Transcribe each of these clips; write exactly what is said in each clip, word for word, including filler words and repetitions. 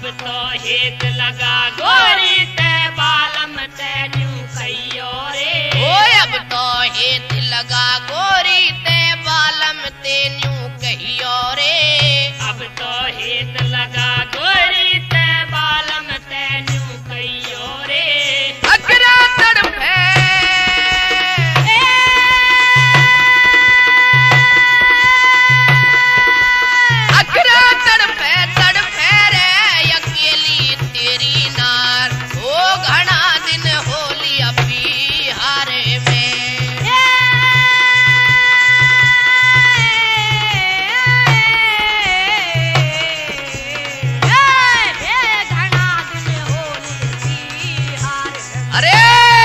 अब तो हेत लगा गोरी ते बालम ते न्यू कहियो रे। ओ अब तो हेत लगा गोरी ते बालम ते न्यू कहियो रे। अब तो हेत लगा गोरी ते बालम ते न्यू कहियो रे। अकरा तड़फे अकरा तड़फे तड़फे रे अकेली तेरी नार। ओ घना दिन होली अभी हारे में। अरे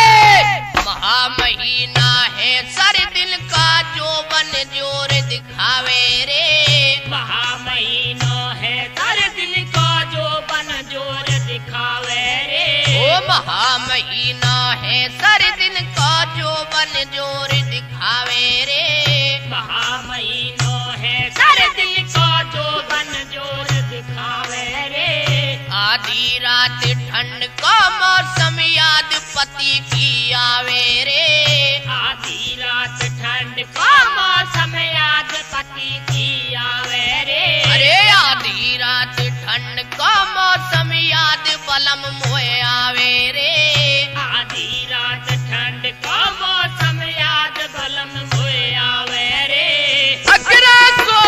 महामहीना है सर दिल का जो बन जोर दिखावे रे। महामहीनो है तर दिल को जो बन जोर दिखावे रे। ओ महामहीना है सर दिन का जो बन जोर दिखावे रे। महामहीनो है तर दिल को जो बन जोर दिखावे रे। आधी रात ठंड का मौसम याद पति की आवे रे। आधी रात ठंड का मौसम याद पति की आवे रे। अरे आधी रात ठंड का मौसम याद बलम मोए आवे रे। आधी रात ठंड का मौसम याद बलम मोए आवे रे। अकरा को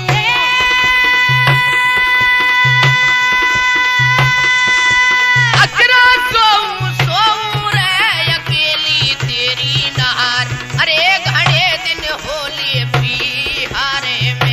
अकरा को सोऊं रे अकेली तेरी नार। अरे घने दिन होली बिहारे में।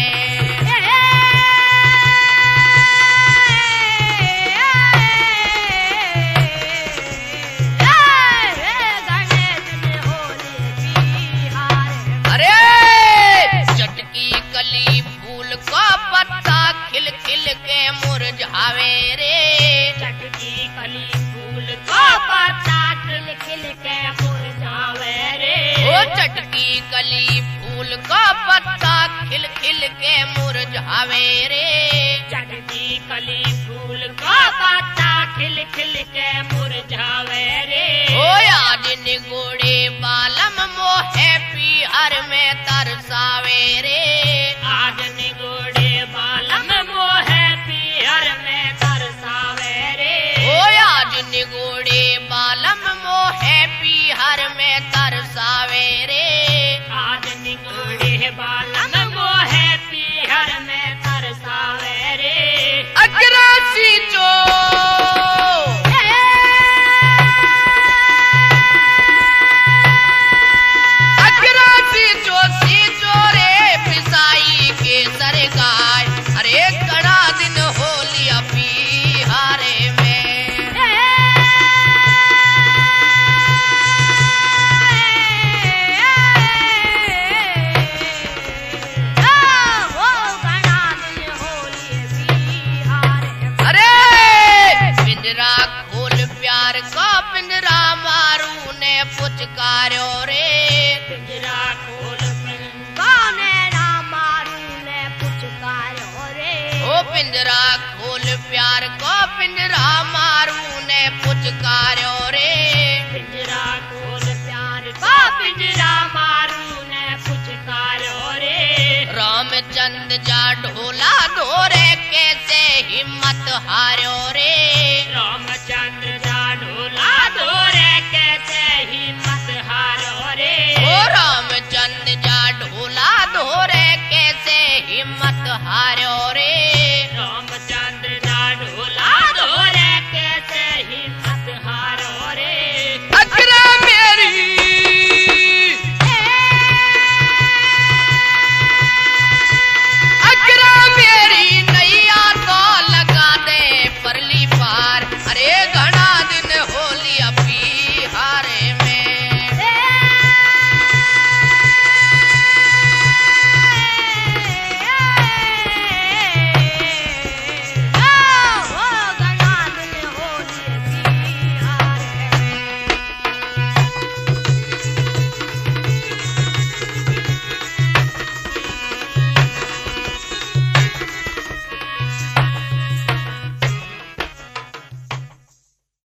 अरे चटकी कली फूल का पत्ता खिल खिल के मुरझावे रे। चटकी कली फूल का पत्ता खिल खिल के मुरझावे रे। ओ चटकी कली फूल का पत्ता खिल खिल के मुरझावे रे। चटकी कली फूल का पत्ता खिल खिल के मुरझावे रे। ओ आज निगोड़े बालम मोहे पीहर में तरसावे रे। आज निगोड़े बालम मोहे पीहर में तरसावे रे। ओ आज निगोड़े बालम मोहे पीहर में तरसावे रे। आज निगोड़े बालम मोहे पीहर में तरसावे रे। अकरा सीचो अकरा सीचो सीचो रे पिसाई के सर गाय। अरे घना दिन होली अभी हारे में। अरे पिंजरा खोल प्यार का पिंजरा मारू ने पुचकारो रे। पिंजरा खोल गाने ना मारू ने पुचकारो रे। ओ पिंजरा खोल प्यार का पिंजरा मारू ने पुचकारो रे। पिंजरा खोल प्यार का पिंजरा मारू ने पुचकारो रे। रामचंद जा ढोला धोरे कैसे हिम्मत हारो रे।